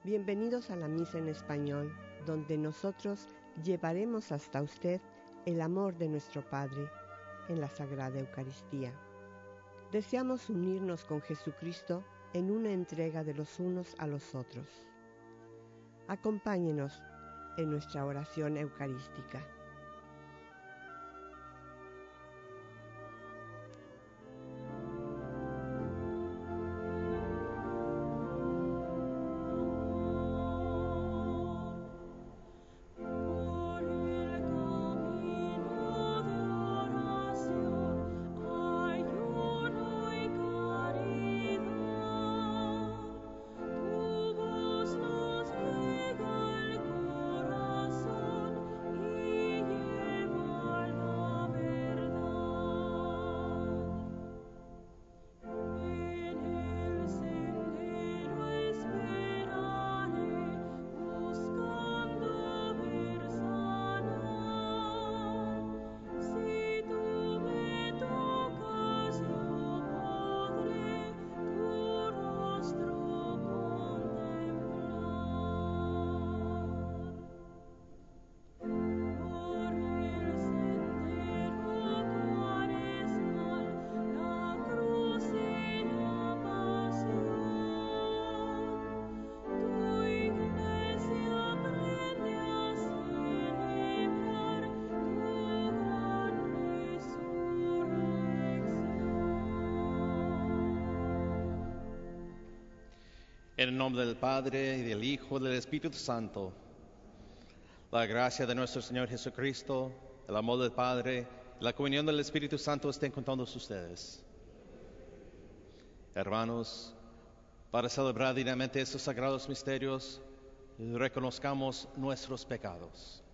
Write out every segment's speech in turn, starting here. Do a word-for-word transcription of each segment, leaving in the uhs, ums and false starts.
Bienvenidos a la Misa en Español, donde nosotros llevaremos hasta usted el amor de nuestro Padre en la Sagrada Eucaristía. Deseamos unirnos con Jesucristo en una entrega de los unos a los otros. Acompáñenos en nuestra oración eucarística. En el nombre del Padre, y del Hijo, y del Espíritu Santo, la gracia de nuestro Señor Jesucristo, el amor del Padre, y la comunión del Espíritu Santo estén con todos ustedes. Hermanos, para celebrar dignamente estos sagrados misterios, reconozcamos nuestros pecados.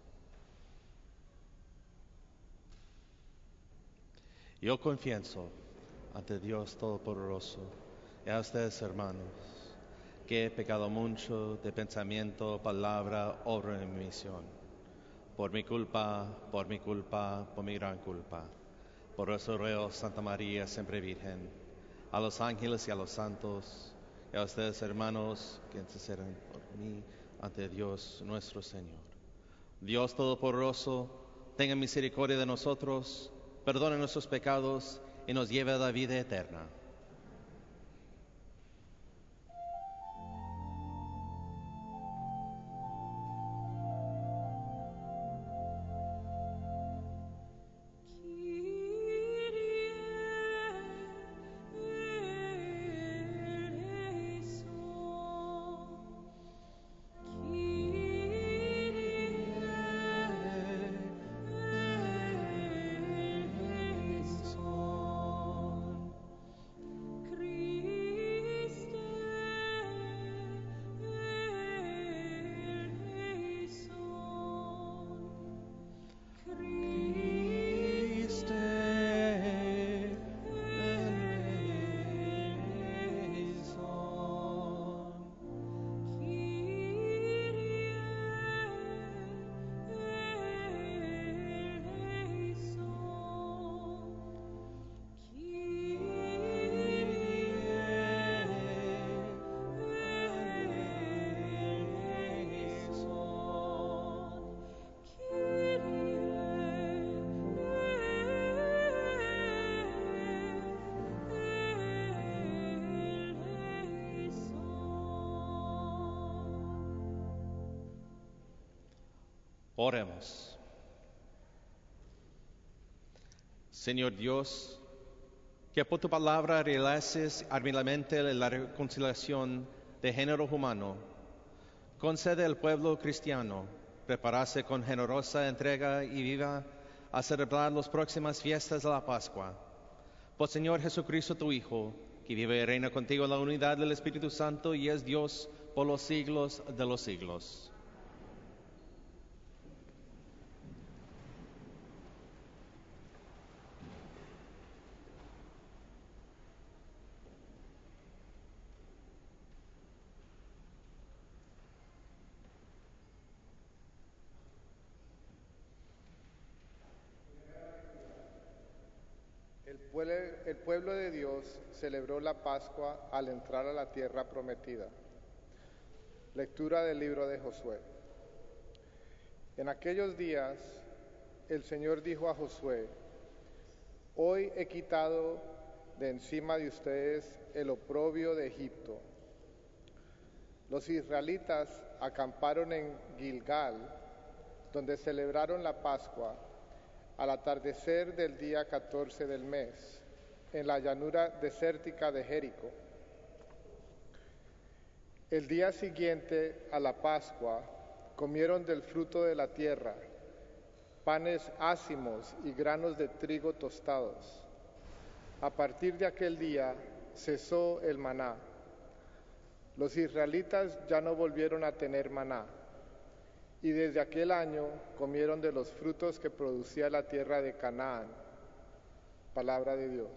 Yo confieso ante Dios Todopoderoso y a ustedes, hermanos, que he pecado mucho de pensamiento, palabra, obra y omisión. Por mi culpa, por mi culpa, por mi gran culpa. Por eso ruego, Santa María, siempre Virgen, a los ángeles y a los santos, y a ustedes, hermanos, que intercedan por mí ante Dios nuestro Señor. Dios Todopoderoso, tenga misericordia de nosotros, perdone nuestros pecados y nos lleve a la vida eterna. Oremos. Señor Dios, que por tu palabra realices admirablemente la reconciliación de género humano, concede al pueblo cristiano prepararse con generosa entrega y viva a celebrar las próximas fiestas de la Pascua. Por Señor Jesucristo, tu Hijo, que vive y reina contigo en la unidad del Espíritu Santo y es Dios por los siglos de los siglos. El pueblo, el pueblo de Dios celebró la Pascua al entrar a la tierra prometida. Lectura del libro de Josué. En aquellos días el Señor dijo a Josué: Hoy he quitado de encima de ustedes el oprobio de Egipto. Los israelitas acamparon en Gilgal, donde celebraron la Pascua, al atardecer del día catorce del mes, en la llanura desértica de Jericó. El día siguiente a la Pascua comieron del fruto de la tierra, panes ácimos y granos de trigo tostados. A partir de aquel día cesó el maná. Los israelitas ya no volvieron a tener maná, y desde aquel año comieron de los frutos que producía la tierra de Canaán. Palabra de Dios.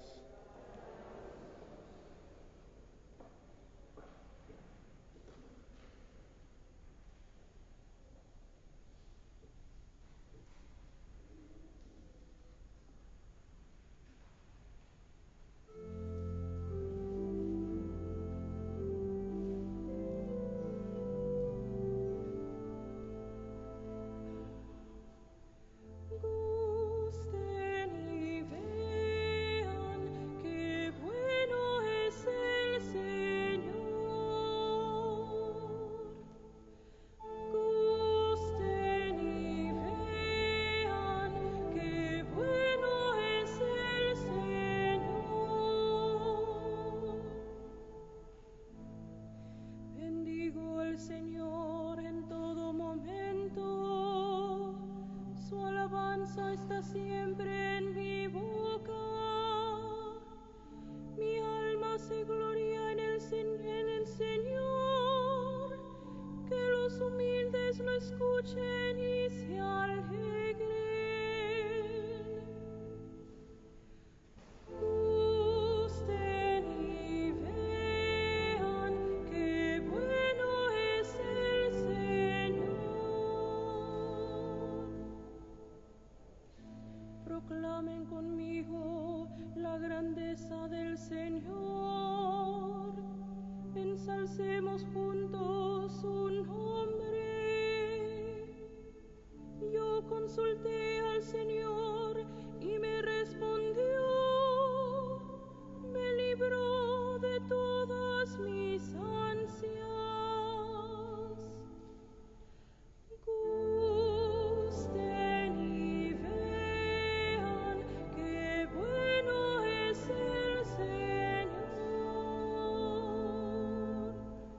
Escuchen y se alegren. Gusten y vean qué bueno es el Señor. Proclamen conmigo la grandeza del Señor. Ensalcemos juntos su nombre. Yo consulté al Señor y me respondió, me libró de todas mis ansias. Gusten y vean qué bueno es el Señor.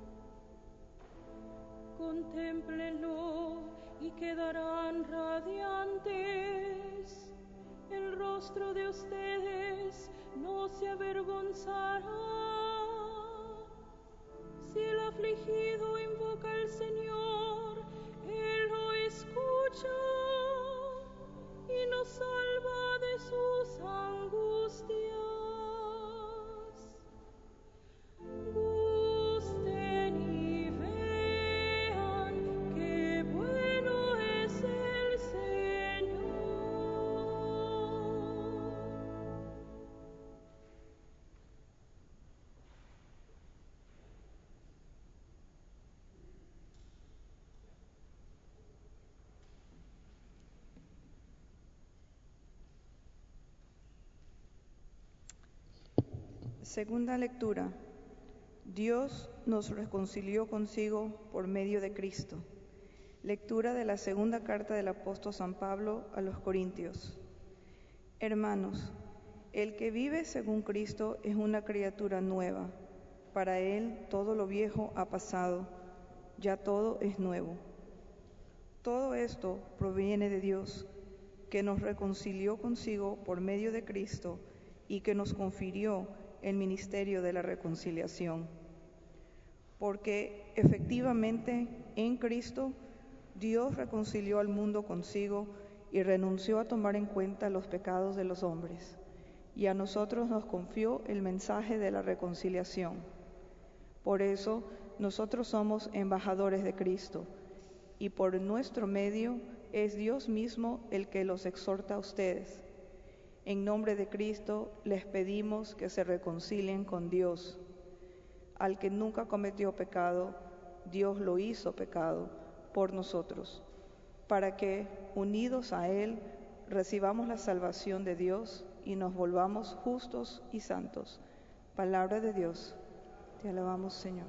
Contémplenlo y quedarán radiantes. El rostro de ustedes no se avergonzará. Si el afligido invoca al Señor, Él lo escucha y nos salva de sus angustias. Gusten y vean qué bueno es el Señor. Segunda lectura. Dios nos reconcilió consigo por medio de Cristo. Lectura de la segunda carta del apóstol San Pablo a los Corintios. Hermanos, el que vive según Cristo es una criatura nueva. Para él todo lo viejo ha pasado, ya todo es nuevo. Todo esto proviene de Dios, que nos reconcilió consigo por medio de Cristo y que nos confirió el ministerio de la reconciliación. Porque efectivamente en Cristo Dios reconcilió al mundo consigo y renunció a tomar en cuenta los pecados de los hombres, y a nosotros nos confió el mensaje de la reconciliación. Por eso nosotros somos embajadores de Cristo, y por nuestro medio es Dios mismo el que los exhorta a ustedes. En nombre de Cristo les pedimos que se reconcilien con Dios, al que nunca cometió pecado, Dios lo hizo pecado por nosotros, para que, unidos a Él, recibamos la salvación de Dios y nos volvamos justos y santos. Palabra de Dios. Te alabamos, Señor.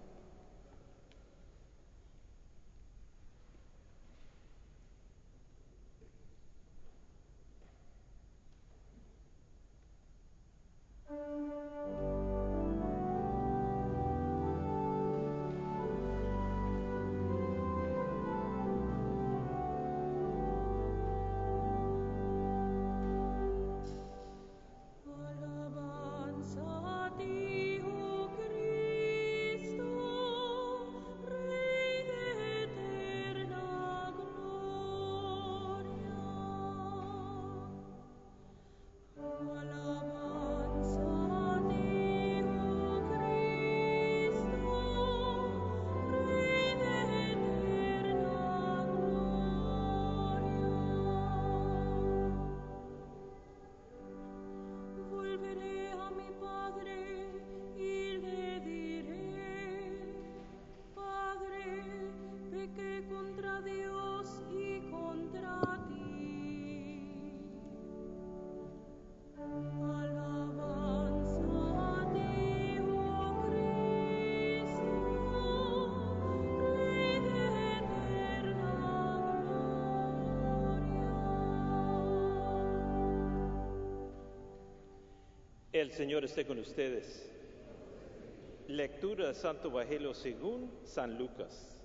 El Señor esté con ustedes. Lectura del Santo Evangelio según San Lucas.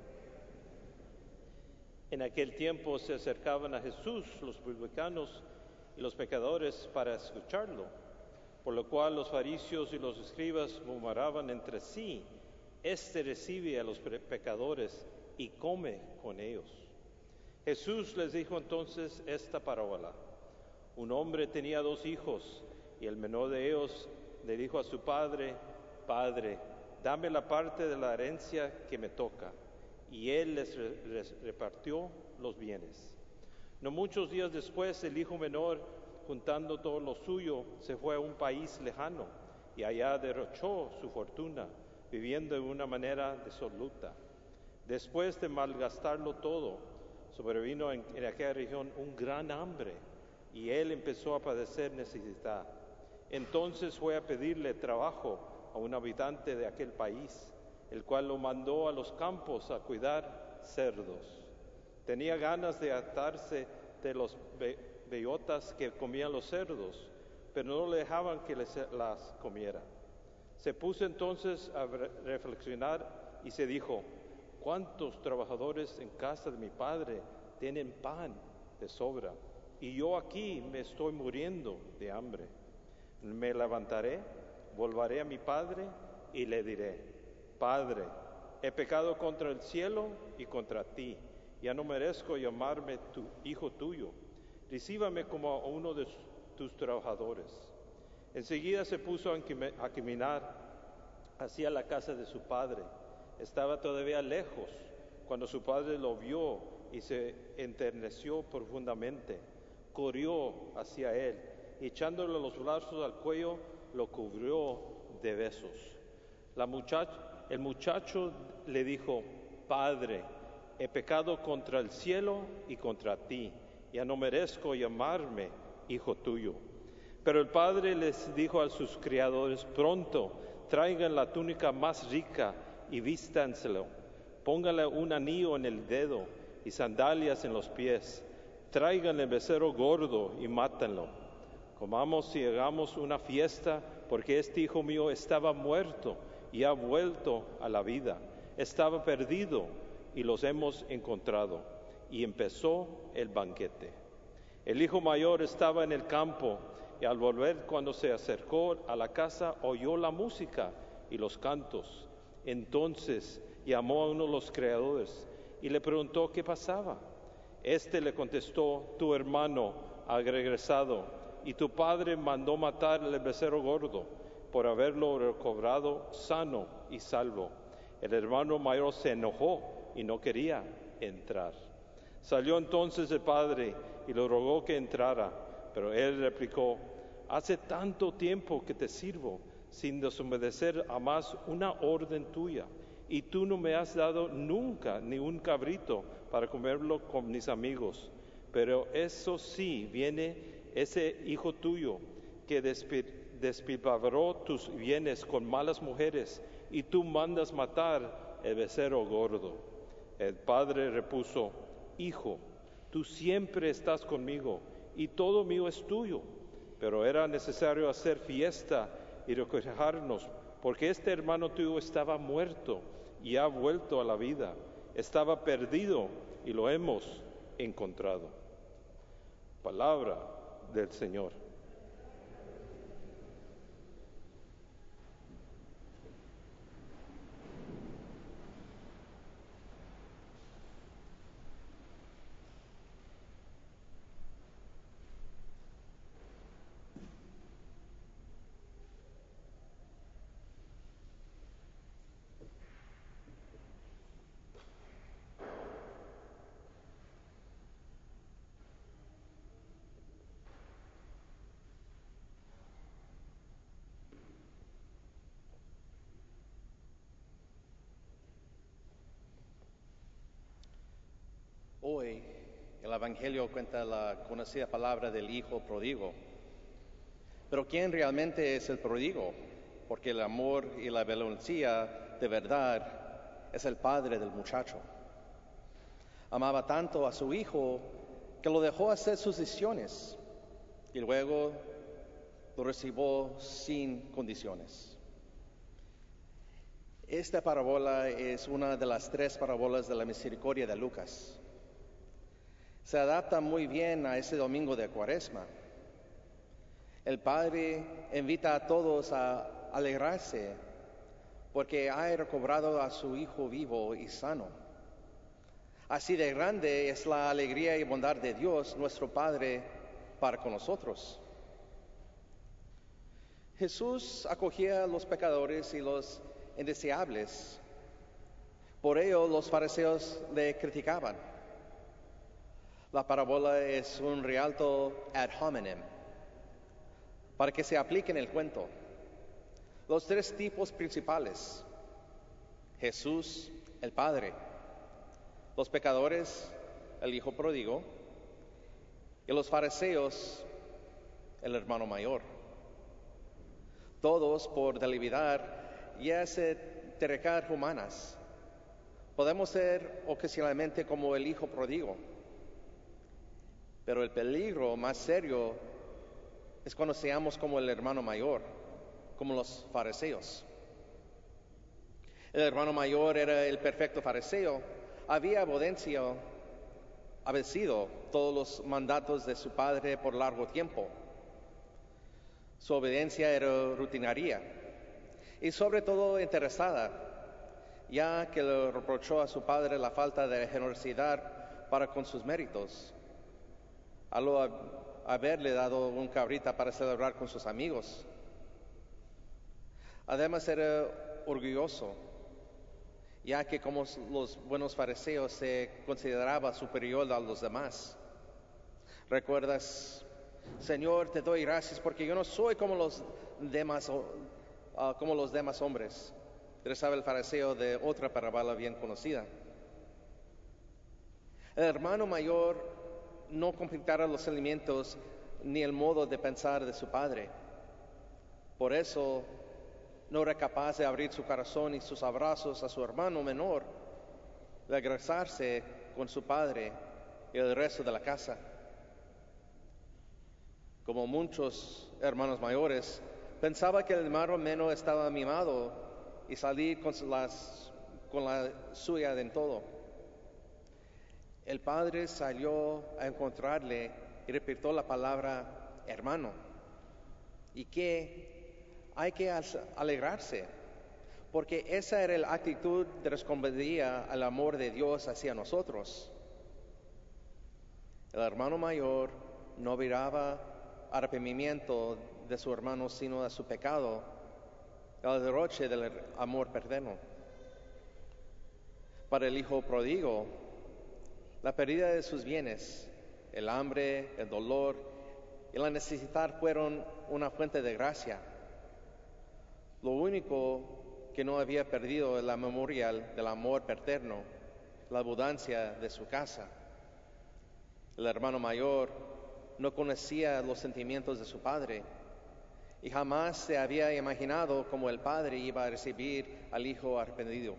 En aquel tiempo se acercaban a Jesús los publicanos y los pecadores para escucharlo, por lo cual los fariseos y los escribas murmuraban entre sí: Este recibe a los pecadores y come con ellos. Jesús les dijo entonces esta parábola: Un hombre tenía dos hijos, y el menor de ellos le dijo a su padre: Padre, dame la parte de la herencia que me toca. Y él les re- les repartió los bienes. No muchos días después, el hijo menor, juntando todo lo suyo, se fue a un país lejano y allá derrochó su fortuna, viviendo de una manera disoluta. Después de malgastarlo todo, sobrevino en, en aquella región un gran hambre y él empezó a padecer necesidad. Entonces fue a pedirle trabajo a un habitante de aquel país, el cual lo mandó a los campos a cuidar cerdos. Tenía ganas de atarse de los be- bellotas que comían los cerdos, pero no le dejaban que les, las comiera. Se puso entonces a re- reflexionar y se dijo: ¿Cuántos trabajadores en casa de mi padre tienen pan de sobra? Y yo aquí me estoy muriendo de hambre. Me levantaré, volveré a mi padre y le diré: Padre, he pecado contra el cielo y contra ti. Ya no merezco llamarme tu hijo tuyo. Recíbame como a uno de tus trabajadores. Enseguida se puso a caminar hacia la casa de su padre. Estaba todavía lejos cuando su padre lo vio y se enterneció profundamente. Corrió hacia él y, echándole los brazos al cuello, lo cubrió de besos. La muchacha, el muchacho le dijo: Padre, he pecado contra el cielo y contra ti. Ya no merezco llamarme hijo tuyo. Pero el padre les dijo a sus criados: Pronto, traigan la túnica más rica y vístanselo. Pónganle un anillo en el dedo y sandalias en los pies. Traigan el becerro gordo y mátenlo. Comamos y hagamos una fiesta, porque este hijo mío estaba muerto y ha vuelto a la vida. Estaba perdido y los hemos encontrado. Y empezó el banquete. El hijo mayor estaba en el campo, y al volver, cuando se acercó a la casa, oyó la música y los cantos. Entonces llamó a uno de los criados y le preguntó qué pasaba. Este le contestó: Tu hermano ha regresado, y tu padre mandó matar el becerro gordo por haberlo recobrado sano y salvo. El hermano mayor se enojó y no quería entrar. Salió entonces el padre y le rogó que entrara, pero él replicó: Hace tanto tiempo que te sirvo sin desobedecer a más una orden tuya, y tú no me has dado nunca ni un cabrito para comerlo con mis amigos. Pero eso sí, viene ese hijo tuyo que despilfarró tus bienes con malas mujeres, y tú mandas matar el becerro gordo. El padre repuso: Hijo, tú siempre estás conmigo, y todo mío es tuyo. Pero era necesario hacer fiesta y regocijarnos, porque este hermano tuyo estaba muerto y ha vuelto a la vida. Estaba perdido y lo hemos encontrado. Palabra del Señor. Hoy el Evangelio cuenta la conocida palabra del hijo pródigo. Pero ¿quién realmente es el pródigo? Porque el amor y la benevolencia de verdad es el padre del muchacho. Amaba tanto a su hijo que lo dejó hacer sus decisiones y luego lo recibió sin condiciones. Esta parábola es una de las tres parábolas de la misericordia de Lucas. Se adapta muy bien a ese domingo de Cuaresma. El Padre invita a todos a alegrarse porque ha recobrado a su Hijo vivo y sano. Así de grande es la alegría y bondad de Dios, nuestro Padre, para con nosotros. Jesús acogía a los pecadores y los indeseables. Por ello los fariseos le criticaban. La parábola es un rialto ad hominem, para que se aplique en el cuento. Los tres tipos principales: Jesús, el Padre; los pecadores, el Hijo pródigo; y los fariseos, el hermano mayor. Todos, por debilidad y terquedad humanas, podemos ser ocasionalmente como el Hijo pródigo. Pero el peligro más serio es cuando seamos como el hermano mayor, como los fariseos. El hermano mayor era el perfecto fariseo, había obedecido, obedecido todos los mandatos de su padre por largo tiempo. Su obediencia era rutinaria y sobre todo interesada, ya que le reprochó a su padre la falta de generosidad para con sus méritos, al haberle dado un cabrita para celebrar con sus amigos. Además era orgulloso, ya que como los buenos fariseos se consideraba superior a los demás. ¿Recuerdas? Señor, te doy gracias porque yo no soy como los demás, uh, como los demás hombres. Rezaba el fariseo de otra parábola bien conocida. El hermano mayor no completara los alimentos ni el modo de pensar de su padre. Por eso no era capaz de abrir su corazón y sus abrazos a su hermano menor, de regresarse con su padre y el resto de la casa. Como muchos hermanos mayores, pensaba que el hermano menor estaba mimado y salir con, las, con la suya en todo. El padre salió a encontrarle y repitió la palabra hermano. Y que hay que alegrarse, porque esa era la actitud que respondía al amor de Dios hacia nosotros. El hermano mayor no miraba arrepentimiento de su hermano, sino a su pecado, el derroche del amor perdido. Para el hijo pródigo, la pérdida de sus bienes, el hambre, el dolor y la necesidad fueron una fuente de gracia. Lo único que no había perdido la memoria del amor paterno, la abundancia de su casa. El hermano mayor no conocía los sentimientos de su padre y jamás se había imaginado cómo el padre iba a recibir al hijo arrepentido.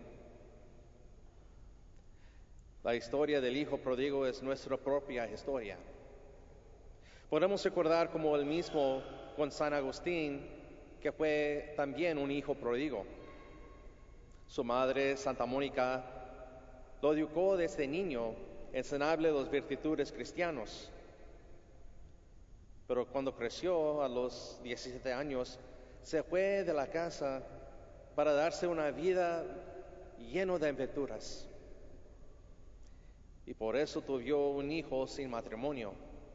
La historia del hijo pródigo es nuestra propia historia. Podemos recordar como el mismo con San Agustín, que fue también un hijo pródigo. Su madre, Santa Mónica, lo educó desde niño, enseñándole las virtudes cristianas. Pero cuando creció a los diecisiete años, se fue de la casa para darse una vida llena de aventuras. Y por eso tuvo un hijo sin matrimonio.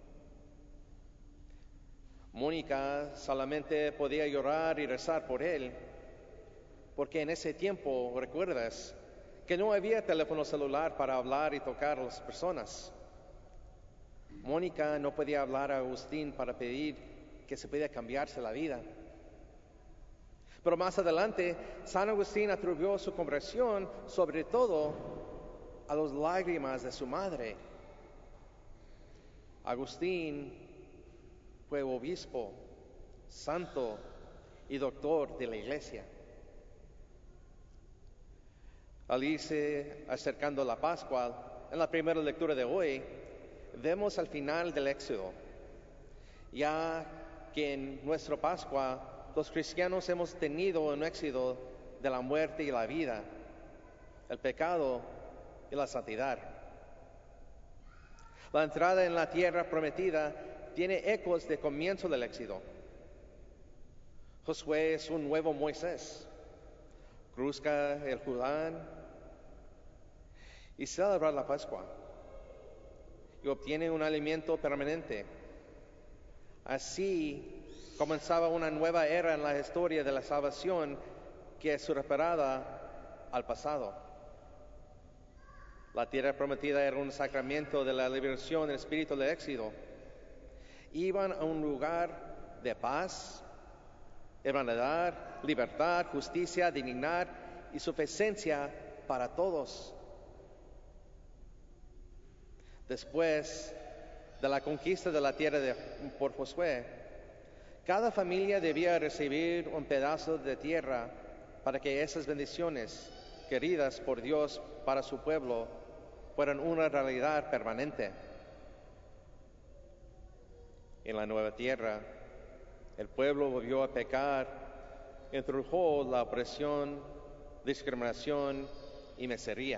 Mónica solamente podía llorar y rezar por él, porque en ese tiempo, recuerdas, que no había teléfono celular para hablar y tocar a las personas. Mónica no podía hablar a Agustín para pedir que se pudiera cambiarse la vida. Pero más adelante, San Agustín atribuyó su conversión sobre todo a las lágrimas de su madre. Agustín fue obispo, santo y doctor de la Iglesia. Al irse acercando la Pascua, en la primera lectura de hoy, vemos al final del Éxodo, ya que en nuestra Pascua los cristianos hemos tenido un éxodo de la muerte y la vida, el pecado y la santidad. La entrada en la tierra prometida tiene ecos de comienzo del Éxodo. Josué es un nuevo Moisés, cruza el Jordán y celebra la Pascua y obtiene un alimento permanente. Así comenzaba una nueva era en la historia de la salvación que es superada al pasado. La tierra prometida era un sacramento de la liberación del espíritu del Éxodo. Iban a un lugar de paz, hermandad, libertad, justicia, dignidad y suficiencia para todos. Después de la conquista de la tierra de, por Josué, cada familia debía recibir un pedazo de tierra para que esas bendiciones queridas por Dios para su pueblo fueran una realidad permanente. En la nueva tierra, el pueblo volvió a pecar, introdujo la opresión, discriminación y miseria.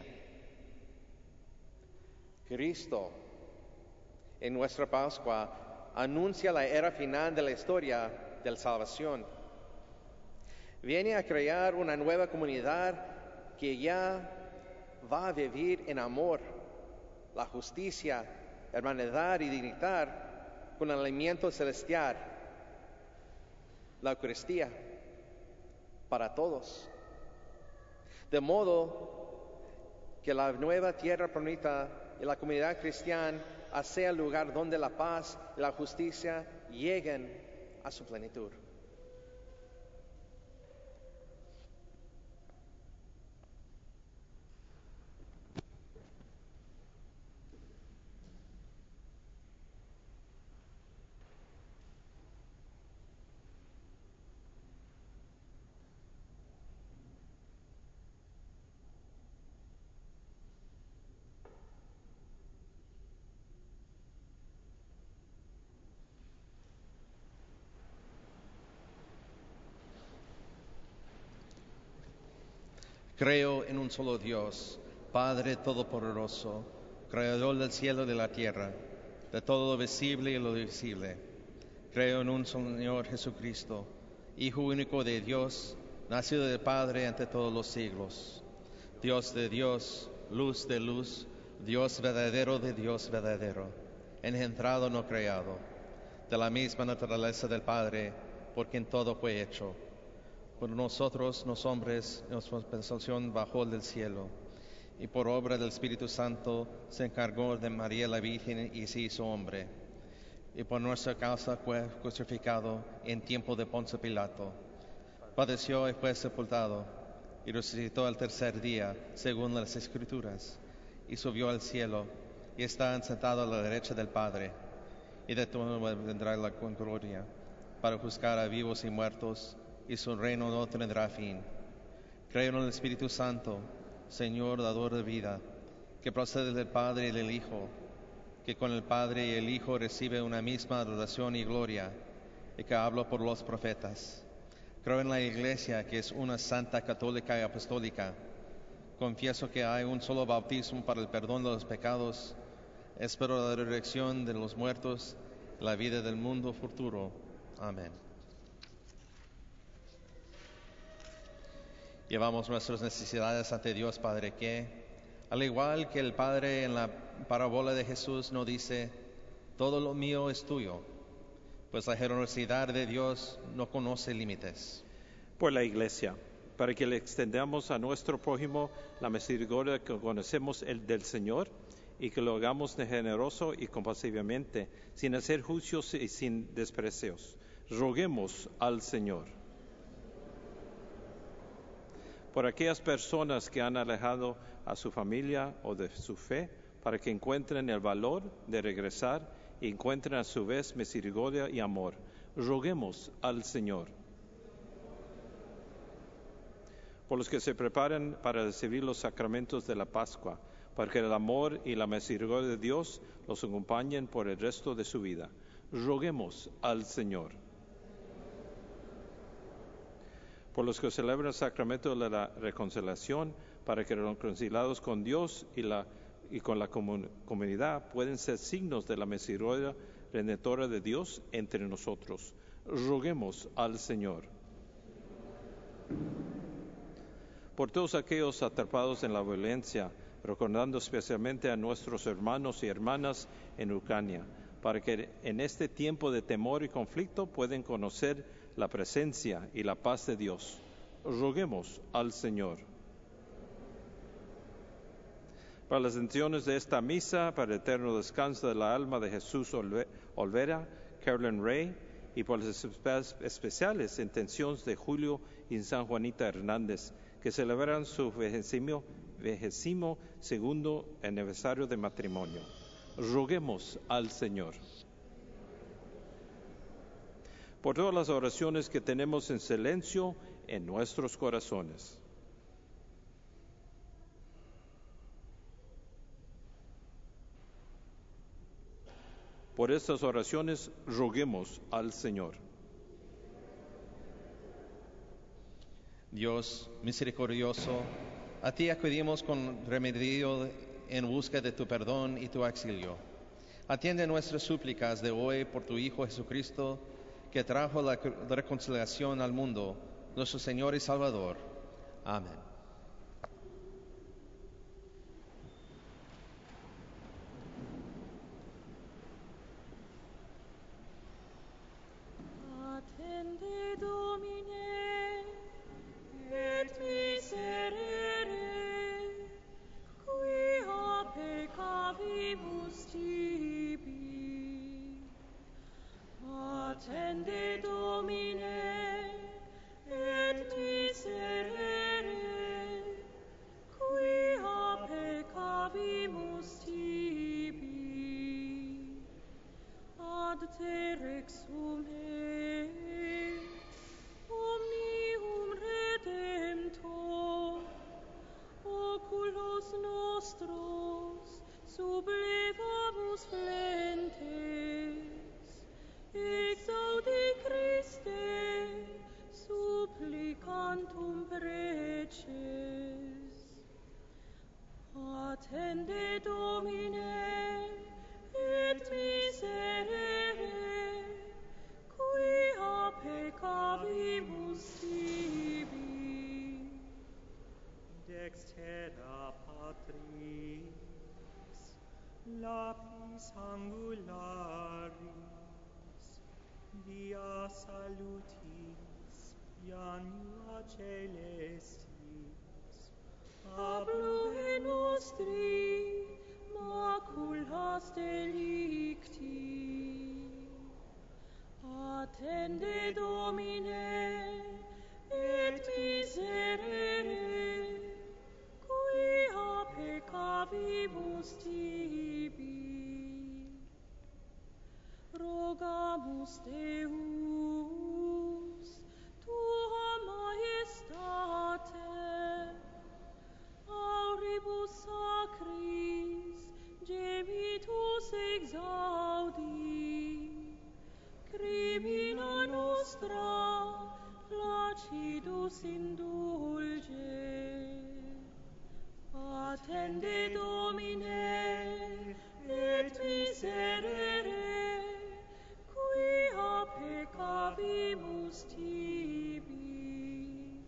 Cristo, en nuestra Pascua, anuncia la era final de la historia de la salvación. Viene a crear una nueva comunidad que ya va a vivir en amor, la justicia, hermandad y dignidad con el alimento celestial, la Eucaristía, para todos. De modo que la nueva tierra prometida y la comunidad cristiana sea el lugar donde la paz y la justicia lleguen a su plenitud. Creo en un solo Dios, Padre Todopoderoso, Creador del cielo y de la tierra, de todo lo visible y lo invisible. Creo en un Señor Jesucristo, Hijo único de Dios, nacido del Padre ante todos los siglos. Dios de Dios, luz de luz, Dios verdadero de Dios verdadero, engendrado no creado, de la misma naturaleza del Padre, por quien todo fue hecho. Por nosotros, los hombres, nuestra pensación bajó del cielo, y por obra del Espíritu Santo se encargó de María la Virgen y se hizo hombre. Y por nuestra causa fue crucificado en tiempo de Poncio Pilato. Padeció y fue sepultado, y resucitó al tercer día, según las Escrituras, y subió al cielo, y está sentado a la derecha del Padre, y de todo vendrá la gloria, para juzgar a vivos y muertos, y su reino no tendrá fin. Creo en el Espíritu Santo, Señor, dador de vida, que procede del Padre y del Hijo, que con el Padre y el Hijo recibe una misma adoración y gloria, y que habla por los profetas. Creo en la Iglesia, que es una santa, católica y apostólica. Confieso que hay un solo bautismo para el perdón de los pecados. Espero la resurrección de los muertos, la vida del mundo futuro. Amén. Llevamos nuestras necesidades ante Dios Padre, que, al igual que el Padre en la parábola de Jesús, no dice, todo lo mío es tuyo, pues la generosidad de Dios no conoce límites. Por la Iglesia, para que le extendamos a nuestro prójimo la misericordia que conocemos el del Señor, y que lo hagamos de generoso y compasivamente, sin hacer juicios y sin desprecios. Roguemos al Señor. Por aquellas personas que han alejado a su familia o de su fe, para que encuentren el valor de regresar y encuentren a su vez misericordia y amor. Roguemos al Señor. Por los que se preparan para recibir los sacramentos de la Pascua, para que el amor y la misericordia de Dios los acompañen por el resto de su vida. Roguemos al Señor. Por los que celebran el sacramento de la reconciliación, para que reconciliados con Dios y, la, y con la comun, comunidad pueden ser signos de la misericordia redentora de Dios entre nosotros. Roguemos al Señor. Por todos aquellos atrapados en la violencia, recordando especialmente a nuestros hermanos y hermanas en Ucrania, para que en este tiempo de temor y conflicto puedan conocer la presencia y la paz de Dios. Roguemos al Señor. Para las intenciones de esta misa, para el eterno descanso de la alma de Jesús Olvera, Carolyn Ray, y por las especiales intenciones de Julio y San Juanita Hernández, que celebran su vigésimo, vigésimo segundo aniversario de matrimonio. Roguemos al Señor. Por todas las oraciones que tenemos en silencio en nuestros corazones. Por estas oraciones roguemos al Señor. Dios misericordioso, a ti acudimos con remedio en busca de tu perdón y tu auxilio. Atiende nuestras súplicas de hoy por tu Hijo Jesucristo, que trajo la reconciliación al mundo, nuestro Señor y Salvador. Amén. Attende Domine, et miserere, quia peccavimus tibi. Attende Domine, et miserere, quia peccavimus tibi. Ad te rexume, omnium redemptor, oculos nostros sublevamus flentes, exaudi Christe supplicantum preces. Attende Domine, et miserere, quia peccavimus tibi. Dextera Patris, lapis angularis, via salutis, janua celestis, Abluve nostri maculas delicti. Attende Domine, et miserere, Descende, Domine, et miserere, quia peccavimus tibi.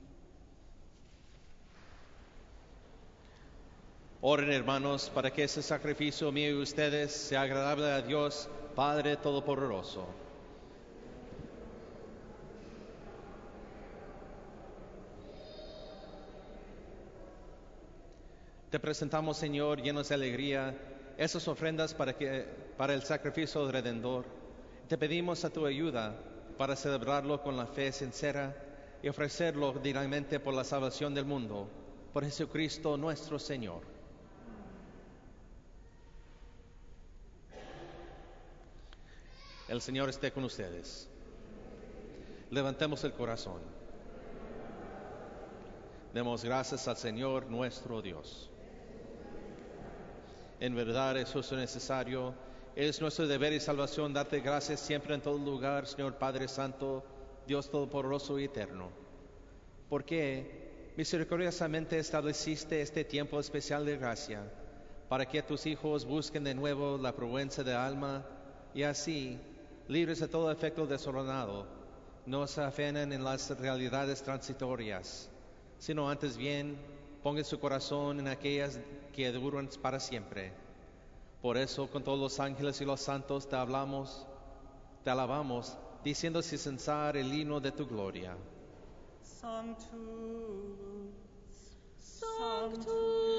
Oren, hermanos, para que ese sacrificio mío y ustedes sea agradable a Dios, Padre Todopoderoso. Te presentamos, Señor, llenos de alegría, esas ofrendas para, que, para el sacrificio del Redentor. Te pedimos a tu ayuda para celebrarlo con la fe sincera y ofrecerlo dignamente por la salvación del mundo, por Jesucristo nuestro Señor. El Señor esté con ustedes. Levantemos el corazón. Demos gracias al Señor nuestro Dios. En verdad es justo y necesario, es nuestro deber y salvación darte gracias siempre en todo lugar, Señor Padre Santo, Dios Todopoderoso y Eterno. Porque misericordiosamente estableciste este tiempo especial de gracia, para que tus hijos busquen de nuevo la prudencia de alma y así, libres de todo efecto desordenado, no se afanen en las realidades transitorias, sino antes bien pongan su corazón en aquellas que duran para siempre. Por eso, con todos los ángeles y los santos te hablamos, te alabamos, diciendo sin cesar el himno de tu gloria. Sanctus, Sanctus,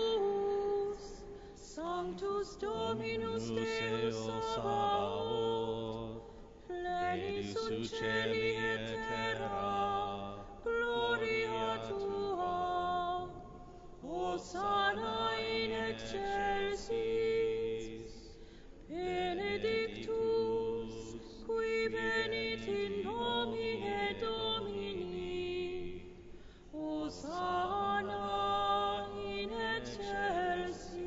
Sanctus Dominus Deus Sabaoth, plenus sunt caeli et terra, gloria tua, Hosanna in excelsis, benedictus, qui venit in nomine Domini, Hosanna in excelsis.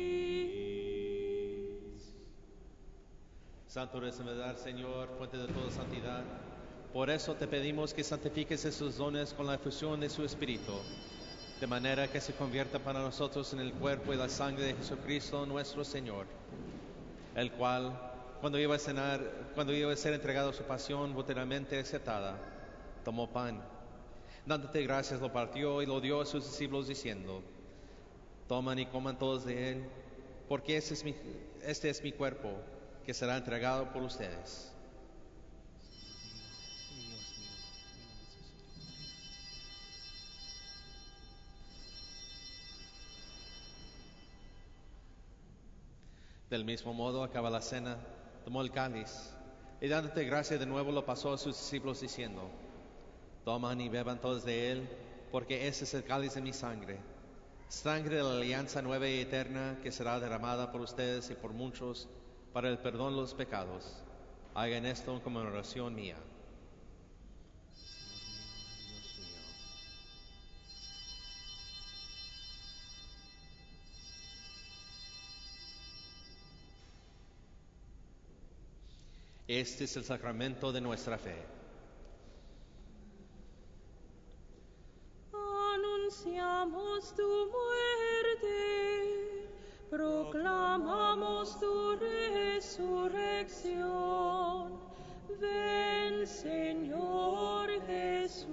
Santo eres en verdad, Señor, fuente de toda santidad. Por eso te pedimos que santifiques esos dones con la efusión de su Espíritu, de manera que se convierta para nosotros en el cuerpo y la sangre de Jesucristo nuestro Señor, el cual, cuando iba a cenar, cuando iba a ser entregado a su pasión voluntariamente aceptada, tomó pan, dándote gracias, lo partió y lo dio a sus discípulos diciendo: toman y coman todos de él, porque este es mi, este es mi cuerpo, que será entregado por ustedes. Del mismo modo, acaba la cena, tomó el cáliz, y dándote gracia de nuevo lo pasó a sus discípulos diciendo: toman y beban todos de él, porque ese es el cáliz de mi sangre, sangre de la alianza nueva y eterna, que será derramada por ustedes y por muchos para el perdón de los pecados. Hagan esto en conmemoración mía. Este es el sacramento de nuestra fe. Anunciamos tu muerte, proclamamos tu resurrección. Ven, Señor Jesús.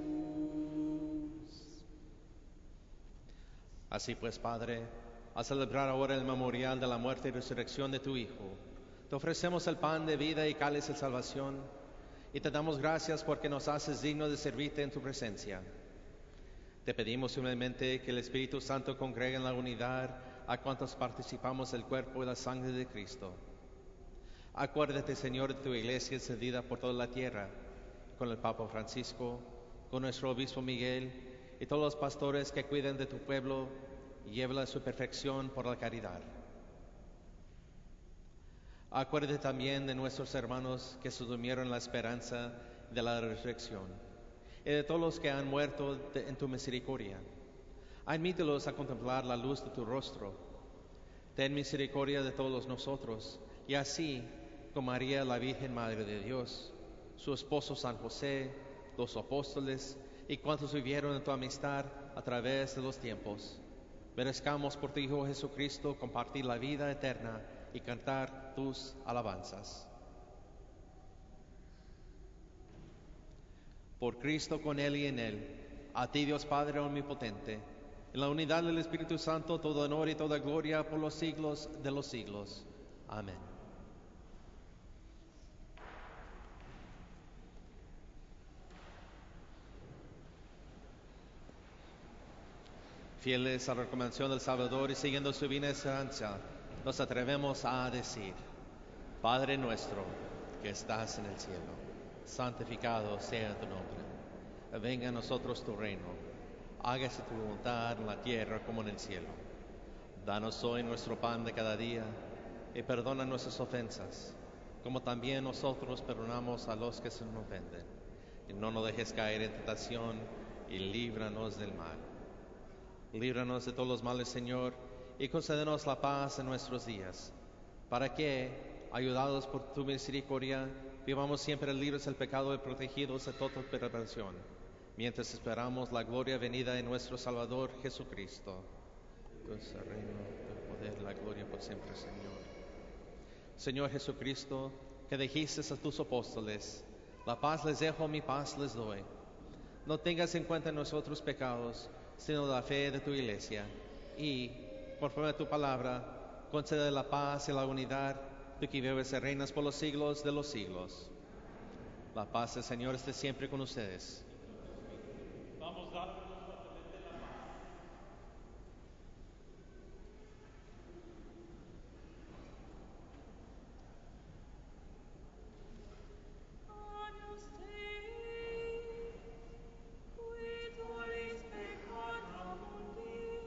Así pues, Padre, a celebrar ahora el memorial de la muerte y resurrección de tu Hijo, te ofrecemos el pan de vida y cáliz de salvación, y te damos gracias porque nos haces dignos de servirte en tu presencia. Te pedimos humildemente que el Espíritu Santo congregue en la unidad a cuantos participamos del cuerpo y la sangre de Cristo. Acuérdate, Señor, de tu iglesia extendida por toda la tierra, con el Papa Francisco, con nuestro obispo Miguel y todos los pastores que cuidan de tu pueblo, y llévala a su perfección por la caridad. Acuérdate también de nuestros hermanos que se durmieron en la esperanza de la resurrección, y de todos los que han muerto de, en tu misericordia. Admítelos a contemplar la luz de tu rostro. Ten misericordia de todos nosotros, y así, con María, la Virgen Madre de Dios, su esposo San José, los apóstoles y cuantos vivieron en tu amistad a través de los tiempos, Merezcamos por tu Hijo Jesucristo compartir la vida eterna y cantar tus alabanzas. Por Cristo, con Él y en Él, a ti Dios Padre omnipotente, en la unidad del Espíritu Santo, todo honor y toda gloria por los siglos de los siglos. Amén. Fieles a la recomendación del Salvador y siguiendo su divina esperanza, nos atrevemos a decir: Padre nuestro que estás en el cielo, santificado sea tu nombre. Venga a nosotros tu reino. Hágase tu voluntad en la tierra como en el cielo. Danos hoy nuestro pan de cada día y perdona nuestras ofensas, como también nosotros perdonamos a los que se nos ofenden. Y no nos dejes caer en tentación y líbranos del mal. Líbranos de todos los males, Señor, y concédenos la paz en nuestros días, para que, ayudados por tu misericordia, vivamos siempre libres del pecado y protegidos de toda perversión, mientras esperamos la gloria venida de nuestro Salvador Jesucristo. Tuyo es el reino, el poder y la gloria por siempre, Señor. Señor Jesucristo, que dijiste a tus apóstoles: la paz les dejo, mi paz les doy. No tengas en cuenta nuestros pecados, sino la fe de tu iglesia, y, conforme a tu palabra, concede la paz y la unidad, tú que vives y reinas por los siglos de los siglos. La paz del Señor esté siempre con ustedes. Vamos a darnos fuertemente la paz. Agnus Dei, qui tollis peccata mundi,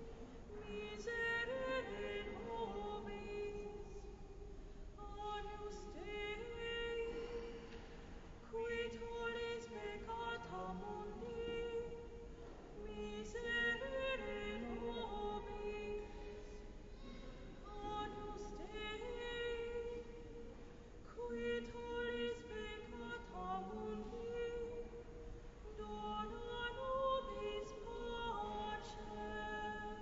miserere nobis. Agnus Dei, qui tollis peccata mundi, miserere nobis. Agnus Dei, qui tollis peccata mundi, dona nobis pacem.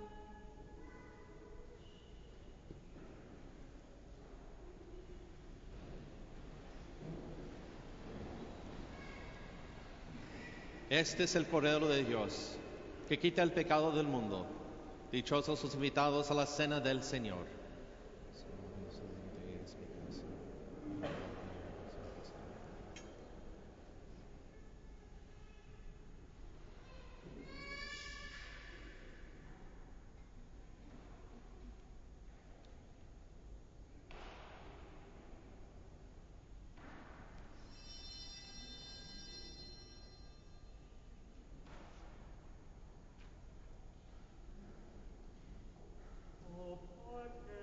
Este es el Cordero de Dios, que quita el pecado del mundo. Dichosos los invitados a la cena del Señor. O porque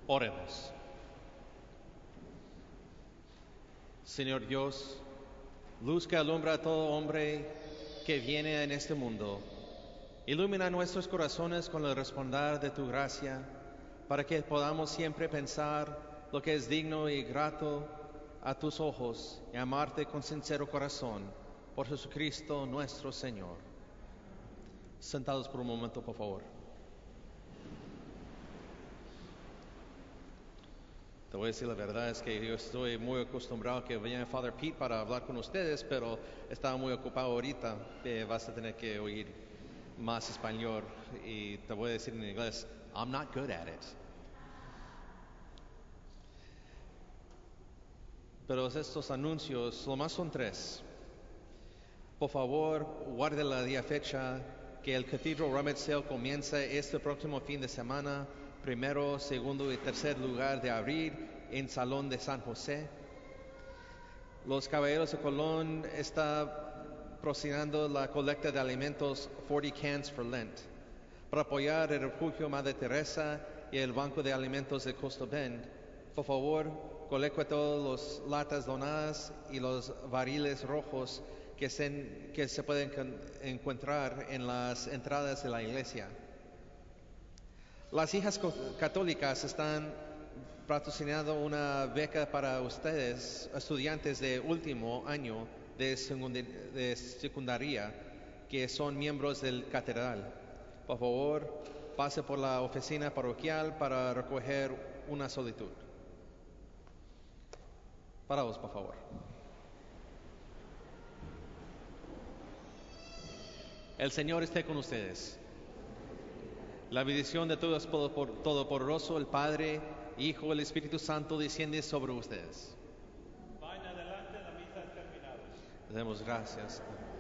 Oremos. Señor Dios, luz que alumbra a todo hombre que viene en este mundo, ilumina nuestros corazones con el resplandor de tu gracia, para que podamos siempre pensar lo que es digno y grato a tus ojos y amarte con sincero corazón, por Jesucristo nuestro Señor. Sentados por un momento, por favor. Te voy a decir la verdad, es que yo estoy muy acostumbrado a que venga Father Pete para hablar con ustedes, pero estaba muy ocupado ahorita. Eh, vas a tener que oír más español y te voy a decir en inglés, I'm not good at it. Pero estos anuncios, lo más son tres. Por favor, guarde la día fecha que el Cathedral Rummage Sale comienza este próximo fin de semana, primero, segundo y tercer lugar de abril en Salón de San José. Los Caballeros de Colón están procesando la colecta de alimentos cuarenta Cans for Lent para apoyar el Refugio Madre Teresa y el Banco de Alimentos de Costa Bend. Por favor, colecte todas las latas donadas y los barriles rojos que se, que se pueden encontrar en las entradas de la iglesia. Las hijas católicas están patrocinando una beca para ustedes, estudiantes de último año de, de secundaria, que son miembros del catedral. Por favor, pase por la oficina parroquial para recoger una solicitud. Paraos, por favor. El Señor esté con ustedes. La bendición de Dios Todopoderoso, el Padre, Hijo y el Espíritu Santo desciende sobre ustedes. Vayan adelante, la misa ha terminado. Demos gracias a Dios.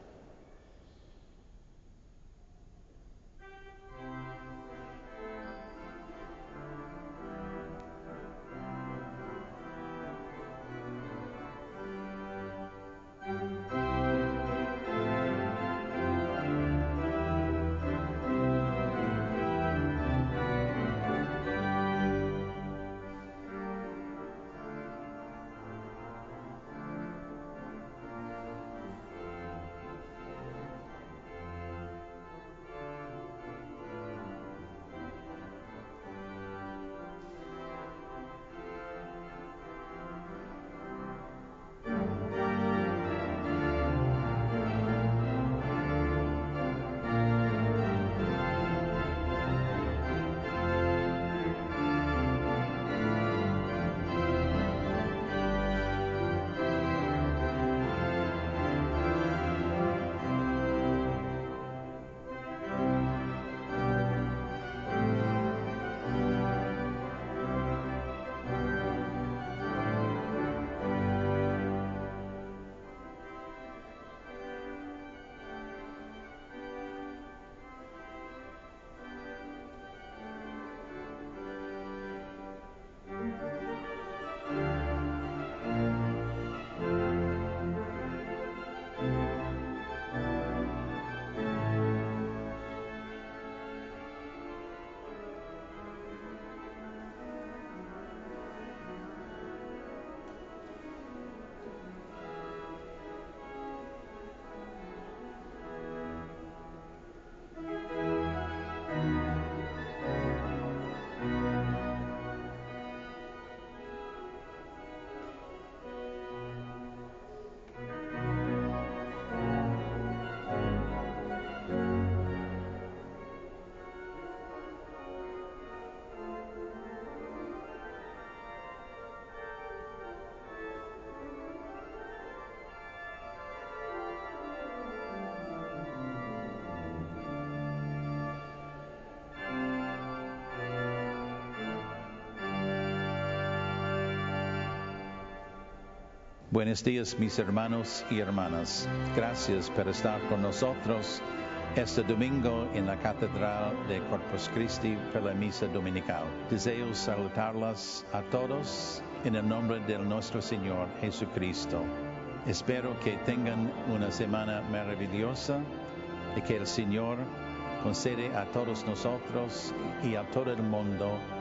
Buenos días, mis hermanos y hermanas. Gracias por estar con nosotros este domingo en la Catedral de Corpus Christi para la misa dominical. Deseo saludarlas a todos en el nombre de nuestro Señor Jesucristo. Espero que tengan una semana maravillosa y que el Señor concede a todos nosotros y a todo el mundo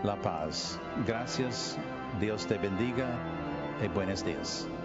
la paz. Gracias, Dios te bendiga y buenos días.